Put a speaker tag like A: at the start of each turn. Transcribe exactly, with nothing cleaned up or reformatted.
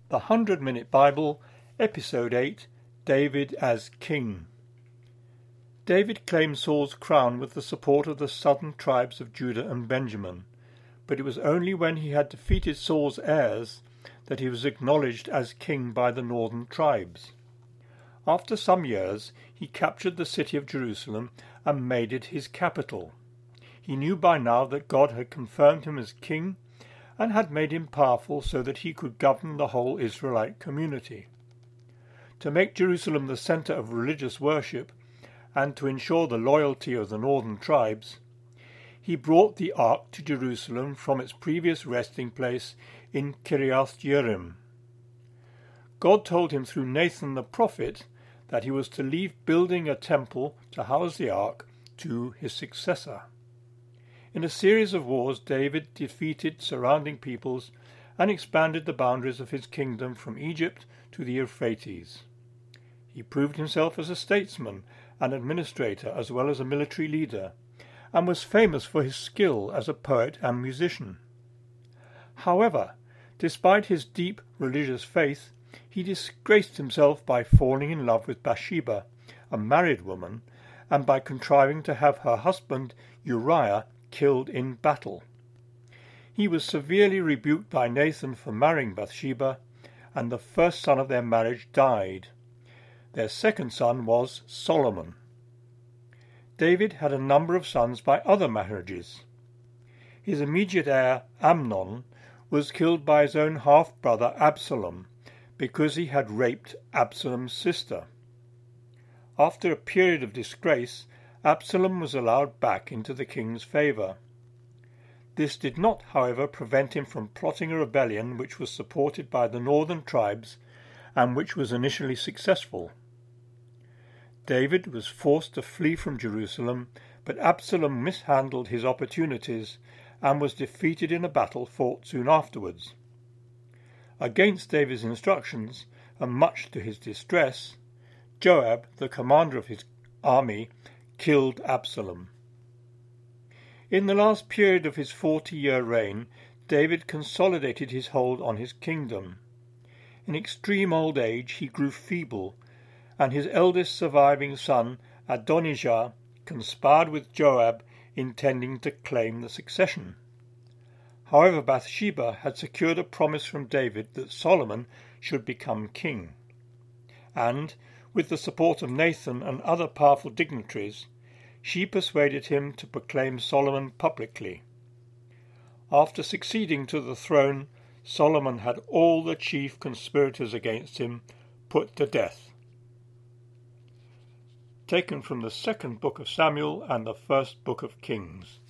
A: The Hundred Minute Bible, Episode eight, David as King. David claimed Saul's crown with the support of the southern tribes of Judah and Benjamin, but it was only when he had defeated Saul's heirs that he was acknowledged as king by the northern tribes. After some years, he captured the city of Jerusalem and made it his capital. He knew by now that God had confirmed him as king and had made him powerful so that he could govern the whole Israelite community. To make Jerusalem the centre of religious worship and to ensure the loyalty of the northern tribes, he brought the ark to Jerusalem from its previous resting place in Kiriath Jearim. God told him through Nathan the prophet that he was to leave building a temple to house the ark to his successor. In a series of wars, David defeated surrounding peoples and expanded the boundaries of his kingdom from Egypt to the Euphrates. He proved himself as a statesman and administrator as well as a military leader, and was famous for his skill as a poet and musician. However, despite his deep religious faith, he disgraced himself by falling in love with Bathsheba, a married woman, and by contriving to have her husband Uriah killed in battle. He was severely rebuked by Nathan for marrying Bathsheba, and the first son of their marriage died. Their second son was Solomon. David had a number of sons by other marriages. His immediate heir, Amnon, was killed by his own half-brother Absalom because he had raped Absalom's sister. After a period of disgrace, Absalom was allowed back into the king's favour. This did not, however, prevent him from plotting a rebellion which was supported by the northern tribes and which was initially successful. David was forced to flee from Jerusalem, but Absalom mishandled his opportunities and was defeated in a battle fought soon afterwards. Against David's instructions, and much to his distress, Joab, the commander of his army, killed Absalom. In the last period of his forty-year reign, David consolidated his hold on his kingdom. In extreme old age he grew feeble, and his eldest surviving son, Adonijah, conspired with Joab, intending to claim the succession. However, Bathsheba had secured a promise from David that Solomon should become king, and, with the support of Nathan and other powerful dignitaries, she persuaded him to proclaim Solomon publicly. After succeeding to the throne, Solomon had all the chief conspirators against him put to death. Taken from the second book of Samuel and the first book of Kings.